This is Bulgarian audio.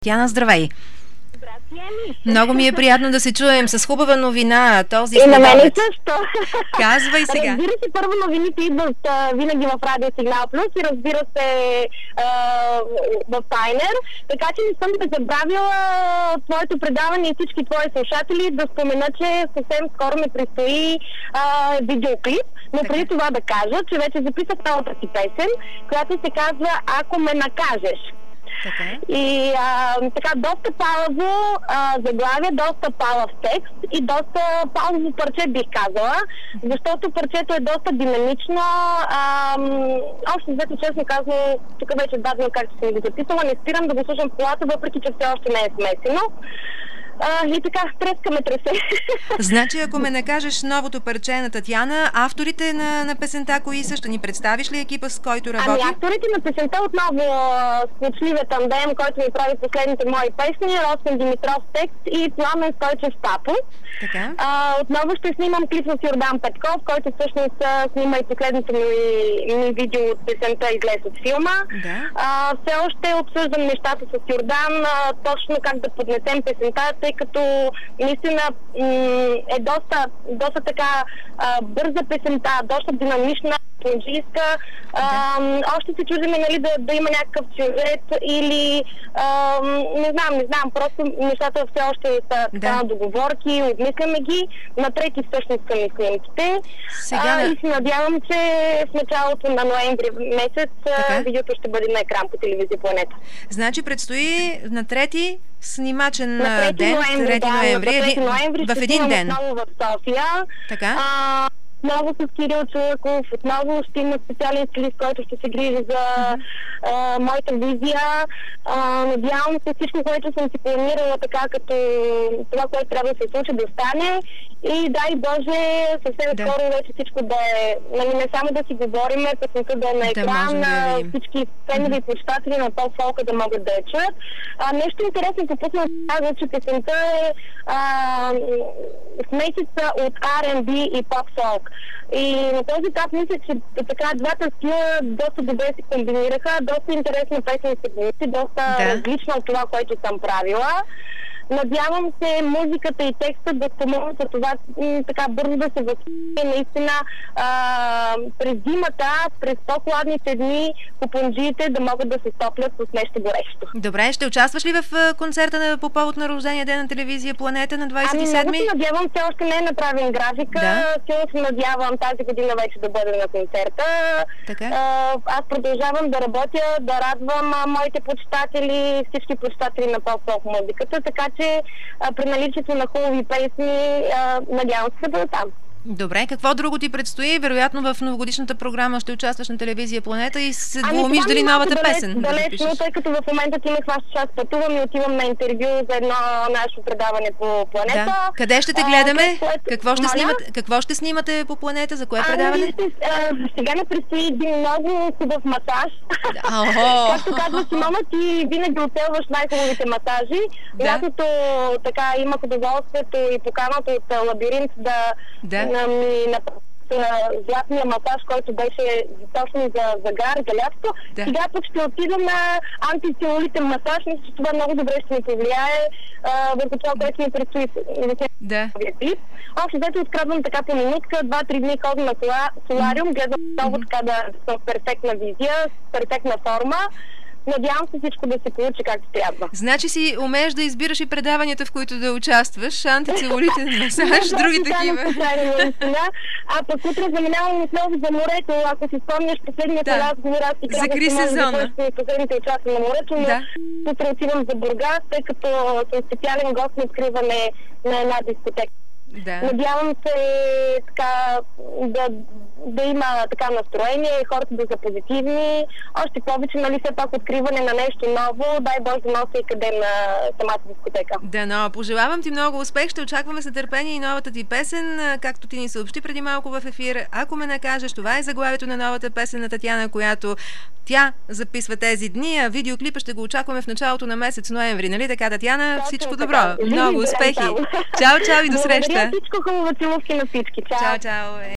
Татяна, здравей! Много ми е приятно да се чуем с хубава новина. Този и на мене също. Казвай сега. Разбира се, първо новините идват винаги в Радио Сигнал Плюс и разбира се в Пайнер. Така че не съм да забравила твоето предаване и всички твои слушатели да спомена, че съвсем скоро ми предстои видеоклип. Но преди това да кажа, че вече записах новата си песен, която се казва "Ако ме накажеш". Така. И така, доста палаво заглавие, доста палав текст и доста палаво парче, бих казала, защото парчето е доста динамично. Още взето, честно казвам, тук вече 2 дни, както съм го записала, не спирам да го слушам в колата, въпреки че все още не е смесено. И така, трескаме тресе. Значи, ако ме накажеш, новото парче на Татяна, авторите на песента, кои са? Ще ни представиш ли екипа, с който работи? Авторите на песента отново смучливия тандем, който ми прави последните мои песни, Росен Димитров текст и Пламен Стойчев Папо. Така. Отново ще снимам клип с Йордан Петков, който всъщност снима и последното ми видео от песента излез от филма. Да. Все още обсъждам нещата с Йордан, точно как да поднесем песента, тъй като наистина е доста така бърза песента, доста динамична, планджийска. Още се чудиме, нали, да има някакъв сюжет или не знам, просто нещата все още са на договорки, обмисляме ги. На 3 всъщност са ми снимките. И се надявам, че в началото на ноември месец видеото ще бъде на екран по телевизия Планета. Значи предстои на 3 снимачен на ден, 3 ноември, в един ден. Отново в София. Така. Отново с Кирил Чулаков, отново ще има специален стилист, който ще се грижи за моята визия. Надявам се всичко, което съм си планирала така, като това, което трябва да се случи, да стане. И дай Боже, съвсем скоро вече всичко да е, нали, не само да си говорим, песента да е на екран, всички фенове и почитатели на поп-фолка да могат да я чуят. Нещо интересно пропусна да кажа, че песента е смесица от R&B и поп-фолк. И на този етап мисля, че така двата стила доста добре се комбинираха, доста интересна песен се получи, доста различна от това, което съм правила. Надявам се музиката и текста да спомогнат за това така бързо да се възприеме наистина през зимата, през по-хладните дни купунджиите да могат да се стоплят с нещо горещо. Добре, ще участваш ли в концерта по повод на рождения ден на телевизия Планета на 27-ми? Много се надявам, все още не е направен графика. Силно се надявам тази година вече да бъда на концерта. Аз продължавам да работя, да радвам моите почитатели, всички почитатели на поп-фолк музиката, така че при наличието на хубави песни, надявам се да бъда там. Добре, какво друго ти предстои? Вероятно в новогодишната програма ще участваш на телевизия Планета и се двумиш дали новата песен. Далечно, тъй като в момента ти ме хващаш, аз пътувам и отивам на интервю за едно наше предаване по Планета. Да. Къде ще те гледаме? Какво ще снимате по Планета? За кое предаване? Сега не предстои един много хубав масаж. Както казва си мама, ти винаги оцелваш най-хубавите масажи. Лятото така имах удоволствието и поканата от Лабиринт да ми златния масаж, който беше точно за загар, за лятото. Сега пък ще отидем на антицелулитен масаж. Мисля, че това много добре ще ми повлияе върху това, което ми предстои клип. Още взето открадвам така по минутка, 2-3 дни ходя на солариум, гледам много така да съм в перфектна визия, в перфектна форма. Надявам се всичко да се получи както трябва. Значи си умееш да избираш и предаванията, в които да участваш, антицелулитен масаж, други такива. А пък утре заминавам отново за морето. Ако си спомняш последния разговор, аз си казах, че може да почне последните участия на морето, но утре отивам за Бургас, тъй като съм специален гост на откриване на една дискотека. Надявам се така да има така настроение, хората да са позитивни. Още повече, нали, все пак откриване на нещо ново. Дай Боже да нося и къде на самата дискотека. Но пожелавам ти много успех. Ще очакваме с нетърпение и новата ти песен, както ти ни съобщи преди малко в ефир. Ако ме накажеш, това е заглавието на новата песен на Татяна, която тя записва тези дни, а видеоклипа ще го очакваме в началото на месец ноември. Нали така, Татяна? Всичко добро! Много успехи! Чао, чао и до среща! Всичко хубаво, целувки на всички. Чао! Чао!